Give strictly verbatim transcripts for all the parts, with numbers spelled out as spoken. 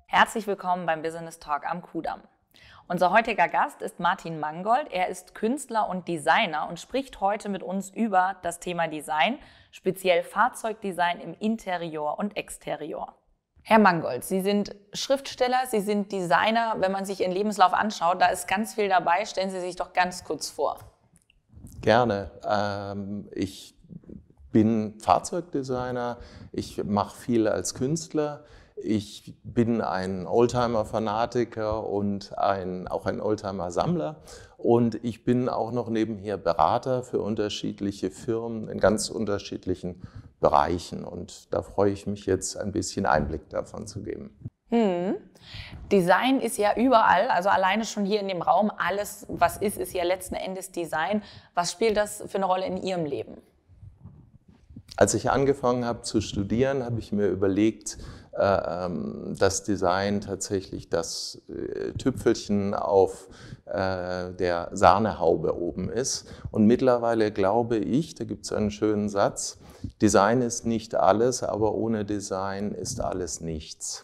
Herzlich willkommen beim Business Talk am Kudamm. Unser heutiger Gast ist Martin Mangold. Er ist Künstler und Designer und spricht heute mit uns über das Thema Design, speziell Fahrzeugdesign im Interieur und Exterieur. Herr Mangold, Sie sind Schriftsteller, Sie sind Designer. Wenn man sich Ihren Lebenslauf anschaut, da ist ganz viel dabei. Stellen Sie sich doch ganz kurz vor. Gerne. Ähm, ich bin Fahrzeugdesigner, ich mache viel als Künstler. Ich bin ein Oldtimer-Fanatiker und ein, auch ein Oldtimer-Sammler. Und ich bin auch noch nebenher Berater für unterschiedliche Firmen in ganz unterschiedlichen Bereichen. Und da freue ich mich jetzt, ein bisschen Einblick davon zu geben. Hm. Design ist ja überall, also alleine schon hier in dem Raum, alles, was ist, ist ja letzten Endes Design. Was spielt das für eine Rolle in Ihrem Leben? Als ich angefangen habe zu studieren, habe ich mir überlegt, dass Design tatsächlich das Tüpfelchen auf der Sahnehaube oben ist. Und mittlerweile glaube ich, da gibt es einen schönen Satz, Design ist nicht alles, aber ohne Design ist alles nichts.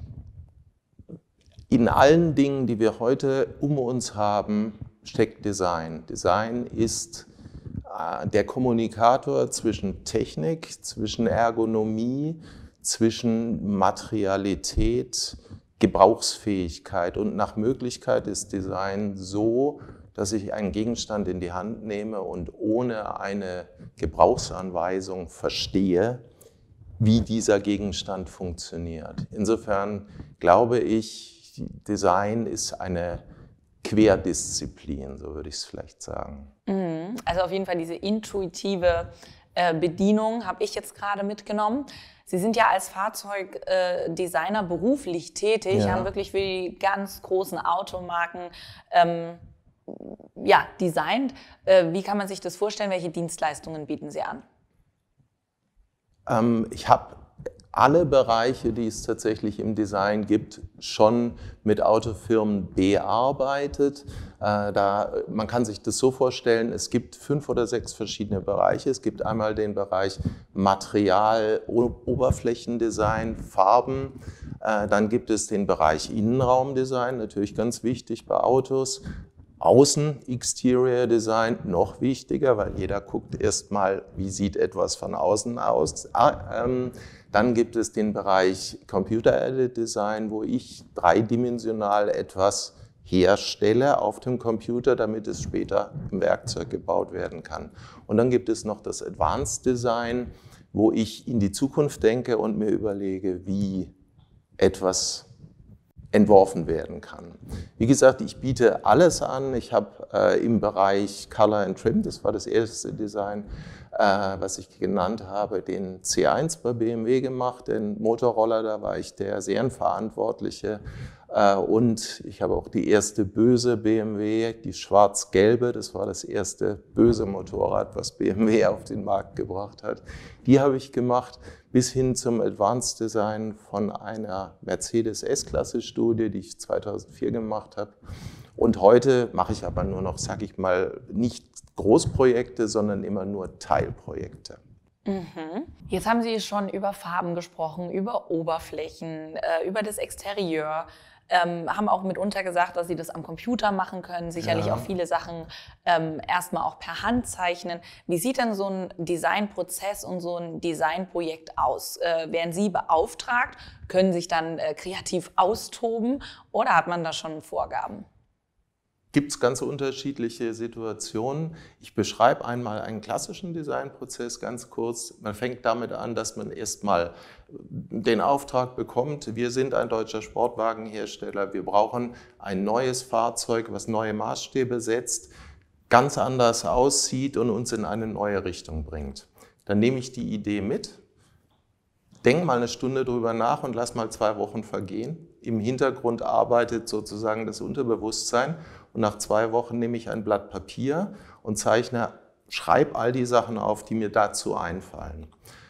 In allen Dingen, die wir heute um uns haben, steckt Design. Design ist der Kommunikator zwischen Technik, zwischen Ergonomie, zwischen Materialität, Gebrauchsfähigkeit. Und nach Möglichkeit ist Design so, dass ich einen Gegenstand in die Hand nehme und ohne eine Gebrauchsanweisung verstehe, wie dieser Gegenstand funktioniert. Insofern glaube ich, Design ist eine Querdisziplin, so würde ich es vielleicht sagen. Also auf jeden Fall diese intuitive äh, Bedienung habe ich jetzt gerade mitgenommen. Sie sind ja als Fahrzeugdesigner äh, beruflich tätig, ja. haben wirklich für die ganz großen Automarken ähm, ja, designt. Äh, wie kann man sich das vorstellen? Welche Dienstleistungen bieten Sie an? Ähm, ich habe alle Bereiche, die es tatsächlich im Design gibt, schon mit Autofirmen bearbeitet. Äh, da, man kann sich das so vorstellen, es gibt fünf oder sechs verschiedene Bereiche. Es gibt einmal den Bereich Material, Oberflächendesign, Farben. Äh, dann gibt es den Bereich Innenraumdesign, natürlich ganz wichtig bei Autos. Außen, Exterior Design, noch wichtiger, weil jeder guckt erstmal, wie sieht etwas von außen aus. Ah, ähm, Dann gibt es den Bereich Computer-Aided Design, wo ich dreidimensional etwas herstelle auf dem Computer, damit es später im Werkzeug gebaut werden kann. Und dann gibt es noch das Advanced Design, wo ich in die Zukunft denke und mir überlege, wie etwas entworfen werden kann. Wie gesagt, ich biete alles an. Ich habe äh, im Bereich Color and Trim, das war das erste Design, äh, was ich genannt habe, den C eins bei B M W gemacht, den Motorroller, da war ich der Serienverantwortliche. Äh, und ich habe auch die erste böse B M W, die schwarz-gelbe, das war das erste böse Motorrad, was B M W auf den Markt gebracht hat. Die habe ich gemacht, bis hin zum Advanced Design von einer Mercedes S-Klasse-Studie, die ich zweitausendvier gemacht habe. Und heute mache ich aber nur noch, sage ich mal, nicht Großprojekte, sondern immer nur Teilprojekte. Mhm. Jetzt haben Sie schon über Farben gesprochen, über Oberflächen, äh, über das Exterieur. Ähm, haben auch mitunter gesagt, dass Sie das am Computer machen können, sicherlich Ja. auch viele Sachen ähm, erstmal auch per Hand zeichnen. Wie sieht denn so ein Designprozess und so ein Designprojekt aus? Äh, werden Sie beauftragt, können sich dann äh, kreativ austoben oder hat man da schon Vorgaben? Gibt es ganz unterschiedliche Situationen. Ich beschreibe einmal einen klassischen Designprozess ganz kurz. Man fängt damit an, dass man erstmal den Auftrag bekommt, wir sind ein deutscher Sportwagenhersteller, wir brauchen ein neues Fahrzeug, was neue Maßstäbe setzt, ganz anders aussieht und uns in eine neue Richtung bringt. Dann nehme ich die Idee mit, denk mal eine Stunde drüber nach und lass mal zwei Wochen vergehen. Im Hintergrund arbeitet sozusagen das Unterbewusstsein und nach zwei Wochen nehme ich ein Blatt Papier und zeichne, schreibe all die Sachen auf, die mir dazu einfallen.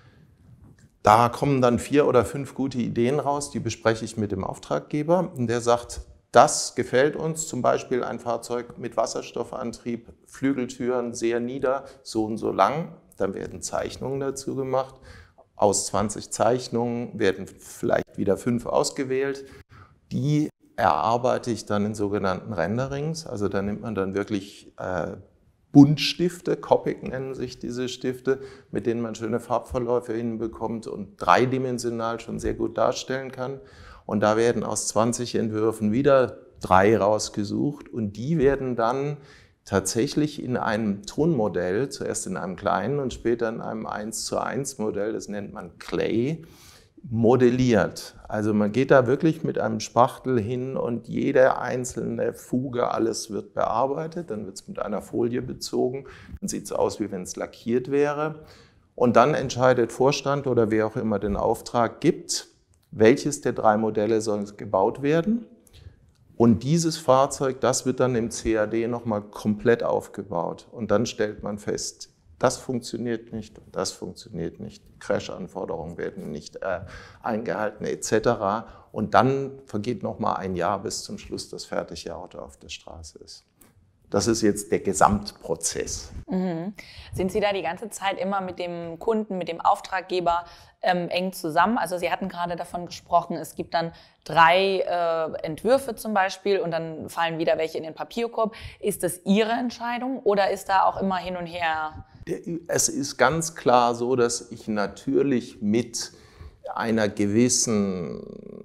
Da kommen dann vier oder fünf gute Ideen raus, die bespreche ich mit dem Auftraggeber und der sagt, das gefällt uns, zum Beispiel ein Fahrzeug mit Wasserstoffantrieb, Flügeltüren sehr nieder, so und so lang, dann werden Zeichnungen dazu gemacht. Aus zwanzig Zeichnungen werden vielleicht wieder fünf ausgewählt Die erarbeite ich dann in sogenannten Renderings. Also da nimmt man dann wirklich äh, Buntstifte, Copic nennen sich diese Stifte, mit denen man schöne Farbverläufe hinbekommt und dreidimensional schon sehr gut darstellen kann. Und da werden aus zwanzig Entwürfen wieder drei rausgesucht und die werden dann tatsächlich in einem Tonmodell, zuerst in einem kleinen und später in einem eins zu eins Modell, das nennt man Clay, modelliert. Also man geht da wirklich mit einem Spachtel hin und jede einzelne Fuge, alles wird bearbeitet, dann wird es mit einer Folie bezogen, dann sieht es aus, wie wenn es lackiert wäre. Und dann entscheidet Vorstand oder wer auch immer den Auftrag gibt, welches der drei Modelle soll gebaut werden. Und dieses Fahrzeug, das wird dann im C A D nochmal komplett aufgebaut. Und dann stellt man fest, das funktioniert nicht, das funktioniert nicht, Crash-Anforderungen werden nicht äh, eingehalten et cetera. Und dann vergeht nochmal ein Jahr, bis zum Schluss das fertige Auto auf der Straße ist. Das ist jetzt der Gesamtprozess. Mhm. Sind Sie da die ganze Zeit immer mit dem Kunden, mit dem Auftraggeber ähm, eng zusammen? Also Sie hatten gerade davon gesprochen, es gibt dann drei äh, Entwürfe zum Beispiel und dann fallen wieder welche in den Papierkorb. Ist das Ihre Entscheidung oder ist da auch immer hin und her? Es ist ganz klar so, dass ich natürlich mit einer gewissen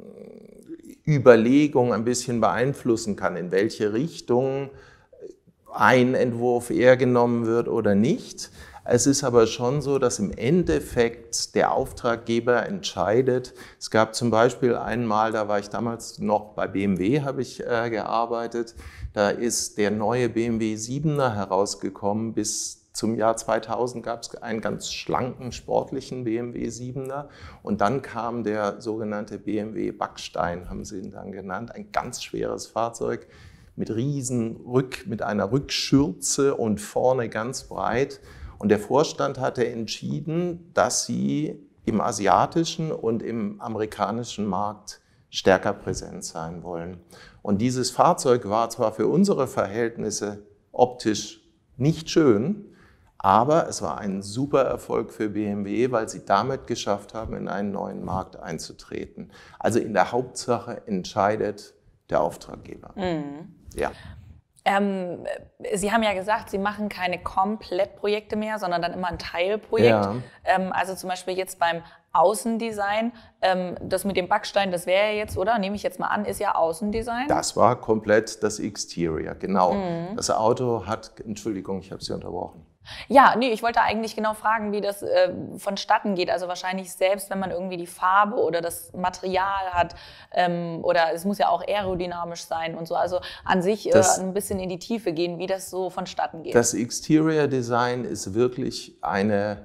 Überlegung ein bisschen beeinflussen kann, in welche Richtung ein Entwurf eher genommen wird oder nicht. Es ist aber schon so, dass im Endeffekt der Auftraggeber entscheidet. Es gab zum Beispiel einmal, da war ich damals noch bei B M W, habe ich äh, gearbeitet, da ist der neue B M W siebener herausgekommen. Bis zum Jahr zweitausend gab es einen ganz schlanken, sportlichen B M W siebener und dann kam der sogenannte B M W Backstein, haben sie ihn dann genannt, ein ganz schweres Fahrzeug mit riesen Rück, mit einer Rückschürze und vorne ganz breit. Und der Vorstand hatte entschieden, dass sie im asiatischen und im amerikanischen Markt stärker präsent sein wollen. Und dieses Fahrzeug war zwar für unsere Verhältnisse optisch nicht schön, aber es war ein super Erfolg für B M W, weil sie damit geschafft haben, in einen neuen Markt einzutreten. Also in der Hauptsache entscheidet der Auftraggeber. Mhm. Ja. Ähm, Sie haben ja gesagt, Sie machen keine Komplettprojekte mehr, sondern dann immer ein Teilprojekt. Ja. Ähm, also zum Beispiel jetzt beim Außendesign, ähm, das mit dem Backstein, das wäre ja jetzt, oder? Nehme ich jetzt mal an, ist ja Außendesign. Das war komplett das Exterior, genau. Mhm. Das Auto hat, Entschuldigung, ich habe Sie unterbrochen. Ja, nee, ich wollte eigentlich genau fragen, wie das äh, vonstatten geht. Also wahrscheinlich selbst, wenn man irgendwie die Farbe oder das Material hat ähm, oder es muss ja auch aerodynamisch sein und so. Also an sich äh, ein bisschen in die Tiefe gehen, wie das so vonstatten geht. Das Exterior Design ist wirklich eine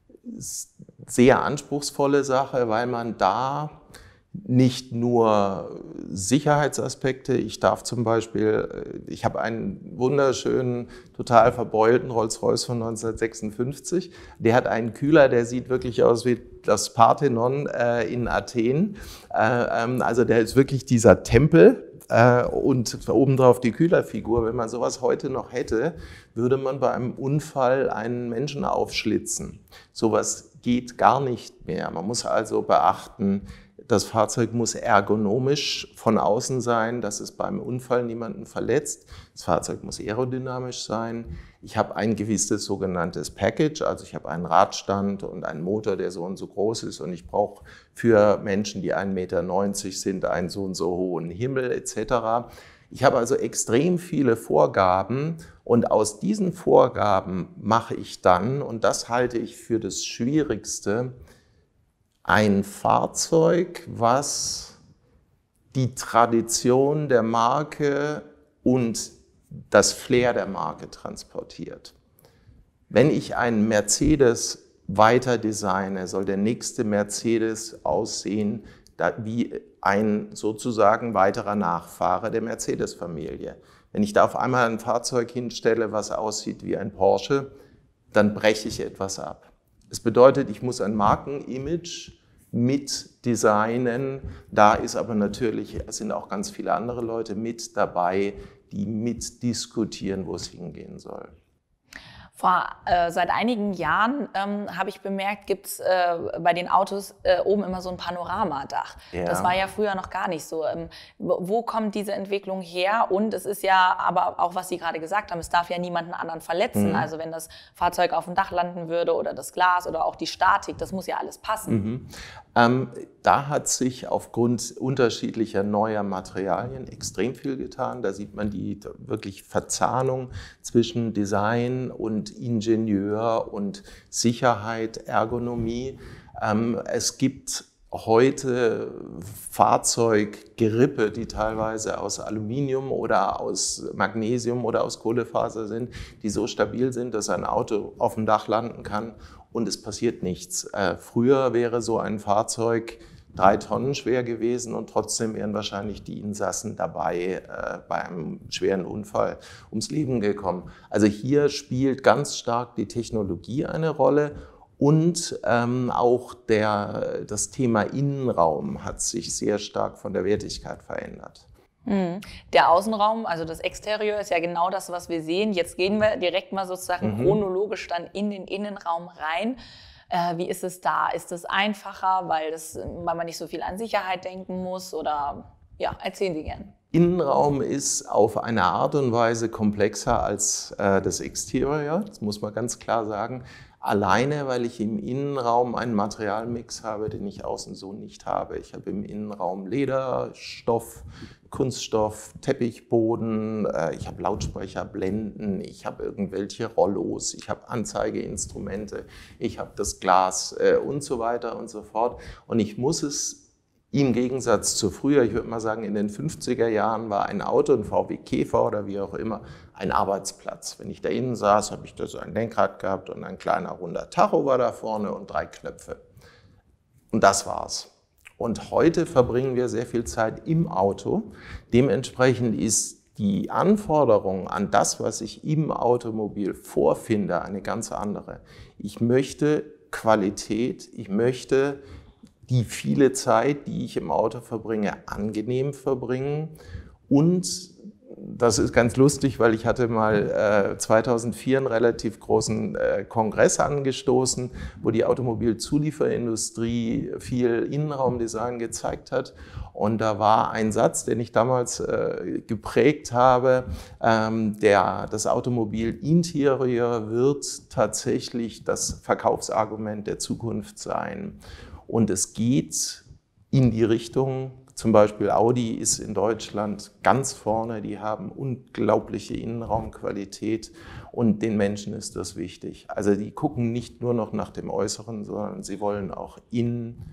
sehr anspruchsvolle Sache, weil man da nicht nur Sicherheitsaspekte, ich darf zum Beispiel, ich habe einen wunderschönen, total verbeulten Rolls-Royce von neunzehnhundertsechsundfünfzig, der hat einen Kühler, der sieht wirklich aus wie das Parthenon äh, in Athen, äh, ähm, also der ist wirklich dieser Tempel äh, und obendrauf die Kühlerfigur. Wenn man sowas heute noch hätte, würde man bei einem Unfall einen Menschen aufschlitzen. Sowas geht gar nicht mehr. Man muss also beachten, das Fahrzeug muss ergonomisch von außen sein, dass es beim Unfall niemanden verletzt. Das Fahrzeug muss aerodynamisch sein. Ich habe ein gewisses sogenanntes Package, also ich habe einen Radstand und einen Motor, der so und so groß ist und ich brauche für Menschen, die ein Meter neunzig sind, einen so und so hohen Himmel et cetera. Ich habe also extrem viele Vorgaben und aus diesen Vorgaben mache ich dann, und das halte ich für das Schwierigste, ein Fahrzeug, was die Tradition der Marke und das Flair der Marke transportiert. Wenn ich einen Mercedes weiter designe, soll der nächste Mercedes aussehen wie ein sozusagen weiterer Nachfahre der Mercedes-Familie. Wenn ich da auf einmal ein Fahrzeug hinstelle, was aussieht wie ein Porsche, dann breche ich etwas ab. Es bedeutet, ich muss ein Markenimage mit designen. Da ist aber natürlich, es sind auch ganz viele andere Leute mit dabei, die mitdiskutieren, wo es hingehen soll. Vor, äh, seit einigen Jahren ähm, habe ich bemerkt, gibt es äh, bei den Autos äh, oben immer so ein Panoramadach. Ja. Das war ja früher noch gar nicht so. Ähm, wo, wo kommt diese Entwicklung her? Und es ist ja aber auch, was Sie gerade gesagt haben, es darf ja niemanden anderen verletzen. Mhm. Also wenn das Fahrzeug auf dem Dach landen würde oder das Glas oder auch die Statik, das muss ja alles passen. Mhm. Ähm, da hat sich aufgrund unterschiedlicher neuer Materialien extrem viel getan. Da sieht man die wirklich Verzahnung zwischen Design und Ingenieur und Sicherheit, Ergonomie. Ähm, es gibt heute Fahrzeuggerippe, die teilweise aus Aluminium oder aus Magnesium oder aus Kohlefaser sind, die so stabil sind, dass ein Auto auf dem Dach landen kann und es passiert nichts. Äh, früher wäre so ein Fahrzeug drei Tonnen schwer gewesen und trotzdem wären wahrscheinlich die Insassen dabei äh, bei einem schweren Unfall ums Leben gekommen. Also hier spielt ganz stark die Technologie eine Rolle und ähm, auch der, das Thema Innenraum hat sich sehr stark von der Wertigkeit verändert. Mhm. Der Außenraum, also das Exterieur, ist ja genau das, was wir sehen. Jetzt gehen wir direkt mal sozusagen mhm. chronologisch dann in den Innenraum rein. Äh, wie ist es da? Ist es einfacher, weil, das, weil man nicht so viel an Sicherheit denken muss? Oder ja, erzählen Sie gern. Innenraum ist auf eine Art und Weise komplexer als äh, das Exterior, das muss man ganz klar sagen. Alleine, weil ich im Innenraum einen Materialmix habe, den ich außen so nicht habe. Ich habe im Innenraum Leder, Stoff, Kunststoff, Teppichboden, äh, ich habe Lautsprecherblenden, ich habe irgendwelche Rollos, ich habe Anzeigeinstrumente, ich habe das Glas äh, und so weiter und so fort. Und ich muss es im Gegensatz zu früher, ich würde mal sagen, in den fünfziger Jahren war ein Auto, ein V W Käfer oder wie auch immer, ein Arbeitsplatz. Wenn ich da innen saß, habe ich da so ein Lenkrad gehabt und ein kleiner runder Tacho war da vorne und drei Knöpfe. Und das war's. Und heute verbringen wir sehr viel Zeit im Auto. Dementsprechend ist die Anforderung an das, was ich im Automobil vorfinde, eine ganz andere. Ich möchte Qualität, ich möchte die viele Zeit, die ich im Auto verbringe, angenehm verbringen. Und das ist ganz lustig, weil ich hatte mal äh, zweitausendvier einen relativ großen äh, Kongress angestoßen, wo die Automobilzulieferindustrie viel Innenraumdesign gezeigt hat. Und da war ein Satz, den ich damals äh, geprägt habe, ähm, der, das Automobil-Interieur wird tatsächlich das Verkaufsargument der Zukunft sein. Und es geht in die Richtung, zum Beispiel Audi ist in Deutschland ganz vorne, die haben unglaubliche Innenraumqualität und den Menschen ist das wichtig. Also die gucken nicht nur noch nach dem Äußeren, sondern sie wollen auch in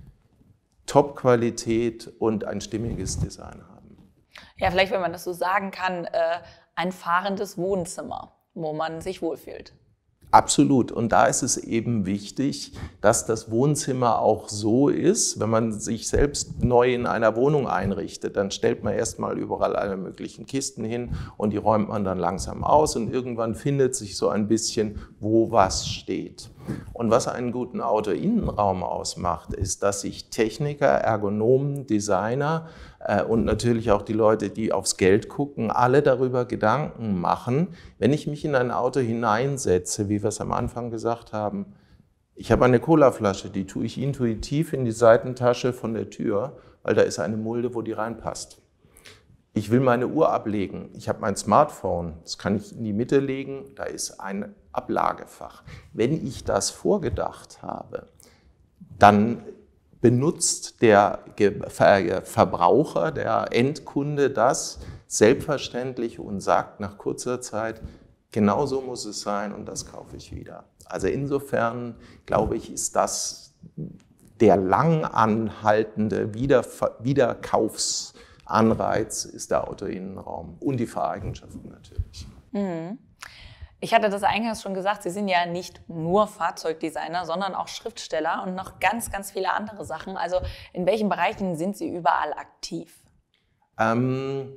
Top-Qualität und ein stimmiges Design haben. Ja, vielleicht, wenn man das so sagen kann, äh, ein fahrendes Wohnzimmer, wo man sich wohlfühlt. Absolut. Und da ist es eben wichtig, dass das Wohnzimmer auch so ist, wenn man sich selbst neu in einer Wohnung einrichtet, dann stellt man erstmal überall alle möglichen Kisten hin und die räumt man dann langsam aus und irgendwann findet sich so ein bisschen, wo was steht. Und was einen guten Auto-Innenraum ausmacht, ist, dass sich Techniker, Ergonomen, Designer äh, und natürlich auch die Leute, die aufs Geld gucken, alle darüber Gedanken machen, wenn ich mich in ein Auto hineinsetze, wie wir es am Anfang gesagt haben, ich habe eine Colaflasche, die tue ich intuitiv in die Seitentasche von der Tür, weil da ist eine Mulde, wo die reinpasst. Ich will meine Uhr ablegen. Ich habe mein Smartphone, das kann ich in die Mitte legen, da ist ein Ablagefach. Wenn ich das vorgedacht habe, dann benutzt der Verbraucher, der Endkunde das selbstverständlich und sagt nach kurzer Zeit, genau so muss es sein und das kaufe ich wieder. Also insofern, glaube ich, ist das der lang anhaltende Wiederver- Wiederkaufsanreiz ist der Autoinnenraum und die Fahreigenschaften natürlich. Mhm. Ich hatte das eingangs schon gesagt, Sie sind ja nicht nur Fahrzeugdesigner, sondern auch Schriftsteller und noch ganz, ganz viele andere Sachen. Also in welchen Bereichen sind Sie überall aktiv? Ähm,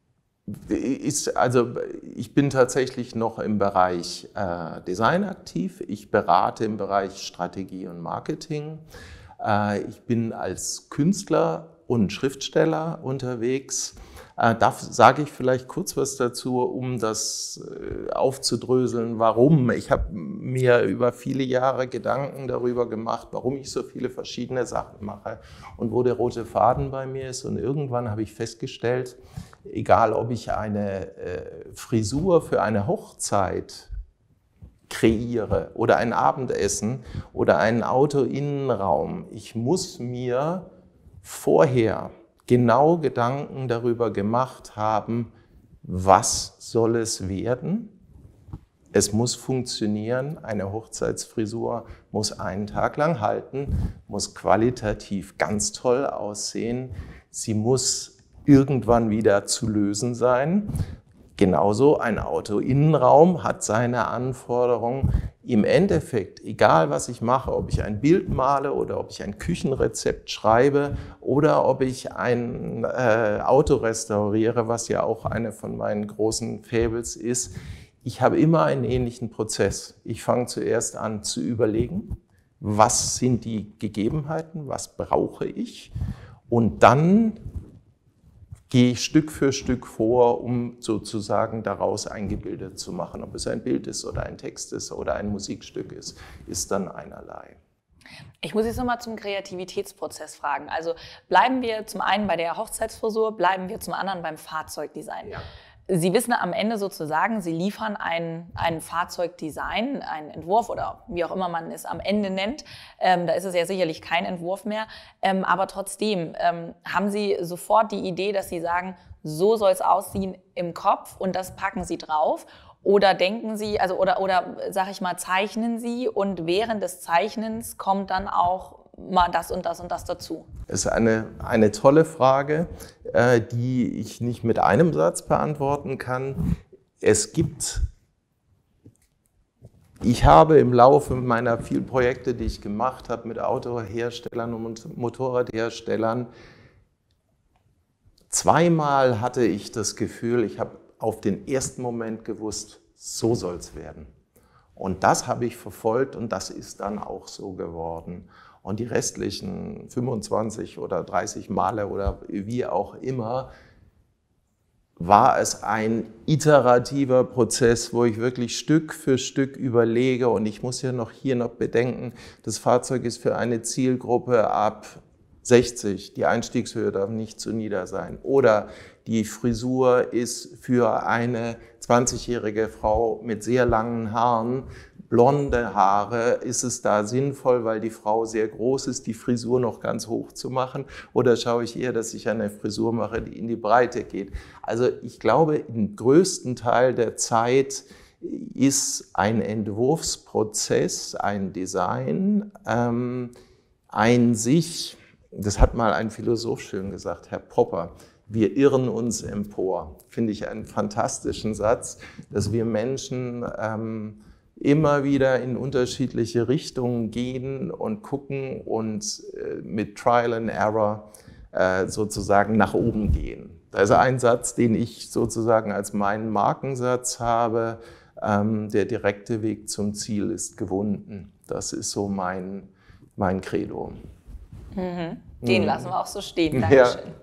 ist, also ich bin tatsächlich noch im Bereich äh, Design aktiv. Ich berate im Bereich Strategie und Marketing. Äh, ich bin als Künstler und Schriftsteller unterwegs. Äh, da sage ich vielleicht kurz was dazu, um das äh, aufzudröseln, warum. Ich habe mir über viele Jahre Gedanken darüber gemacht, warum ich so viele verschiedene Sachen mache und wo der rote Faden bei mir ist. Und irgendwann habe ich festgestellt, egal ob ich eine äh, Frisur für eine Hochzeit kreiere oder ein Abendessen oder einen Autoinnenraum, ich muss mir vorher genau Gedanken darüber gemacht haben, was soll es werden? Es muss funktionieren, eine Hochzeitsfrisur muss einen Tag lang halten, muss qualitativ ganz toll aussehen, sie muss irgendwann wieder zu lösen sein. Genauso ein Autoinnenraum hat seine Anforderungen. Im Endeffekt, egal was ich mache, ob ich ein Bild male oder ob ich ein Küchenrezept schreibe oder ob ich ein äh, Auto restauriere, was ja auch eine von meinen großen Fables ist, ich habe immer einen ähnlichen Prozess. Ich fange zuerst an zu überlegen, was sind die Gegebenheiten, was brauche ich, und dann gehe ich Stück für Stück vor, um sozusagen daraus ein Gebilde zu machen. Ob es ein Bild ist oder ein Text ist oder ein Musikstück ist, ist dann einerlei. Ich muss jetzt nochmal zum Kreativitätsprozess fragen. Also bleiben wir zum einen bei der Hochzeitsfrisur, bleiben wir zum anderen beim Fahrzeugdesign. Ja. Sie wissen am Ende sozusagen, Sie liefern ein, ein Fahrzeugdesign, einen Entwurf oder wie auch immer man es am Ende nennt. Ähm, da ist es ja sicherlich kein Entwurf mehr. Ähm, aber trotzdem ähm, haben Sie sofort die Idee, dass Sie sagen, so soll es aussehen im Kopf und das packen Sie drauf. Oder denken Sie, also oder, oder sag ich mal, zeichnen Sie und während des Zeichnens kommt dann auch mal das und das und das dazu? Das ist eine, eine tolle Frage, äh, die ich nicht mit einem Satz beantworten kann. Es gibt, ich habe im Laufe meiner vielen Projekte, die ich gemacht habe mit Autoherstellern und Motorradherstellern, zweimal hatte ich das Gefühl, ich habe auf den ersten Moment gewusst, so soll es werden. Und das habe ich verfolgt und das ist dann auch so geworden. Und die restlichen fünfundzwanzig oder dreißig Male oder wie auch immer, war es ein iterativer Prozess, wo ich wirklich Stück für Stück überlege. Und ich muss ja noch hier noch bedenken, das Fahrzeug ist für eine Zielgruppe ab sechzig, die Einstiegshöhe darf nicht zu nieder sein. Oder die Frisur ist für eine zwanzigjährige Frau mit sehr langen Haaren, blonde Haare, ist es da sinnvoll, weil die Frau sehr groß ist, die Frisur noch ganz hoch zu machen? Oder schaue ich eher, dass ich eine Frisur mache, die in die Breite geht? Also ich glaube, im größten Teil der Zeit ist ein Entwurfsprozess, ein Design, ähm, ein sich, das hat mal ein Philosoph schön gesagt, Herr Popper, wir irren uns empor. Finde ich einen fantastischen Satz, dass wir Menschen ähm, immer wieder in unterschiedliche Richtungen gehen und gucken und äh, mit Trial and Error äh, sozusagen nach oben gehen. Das ist ein Satz, den ich sozusagen als meinen Markensatz habe. Ähm, der direkte Weg zum Ziel ist gewunden. Das ist so mein, mein Credo. Mhm. Den mhm. lassen wir auch so stehen. Dankeschön. Ja.